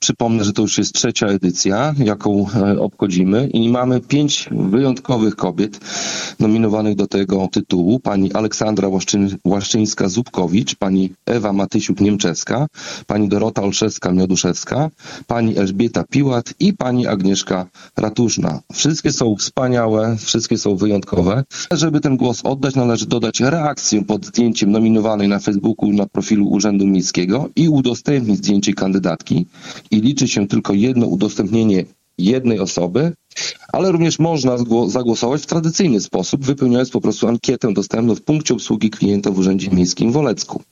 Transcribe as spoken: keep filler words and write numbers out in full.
Przypomnę, że to już jest trzecia edycja, jaką obchodzimy i mamy pięć wyjątkowych kobiet nominowanych do tego tytułu. Pani Aleksandra Łaszczyn- Łaszczyńska-Zubkowicz, pani Ewa Matysiuk-Niemczewska, pani Dorota Olszewska-Mioduszewska, pani Elżbieta Piłat i pani Agnieszka Ratuszna. Wszystkie są wspaniałe, wszystkie są wyjątkowe. Żeby ten głos oddać, należy dodać reakcję pod zdjęciem nominowanej na Facebooku na profilu Urzędu Miejskiego i udostępnić zdjęcie kandydatki. I liczy się tylko jedno udostępnienie jednej osoby, ale również można zgło- zagłosować w tradycyjny sposób, wypełniając po prostu ankietę dostępną w punkcie obsługi klienta w Urzędzie Miejskim w Olecku.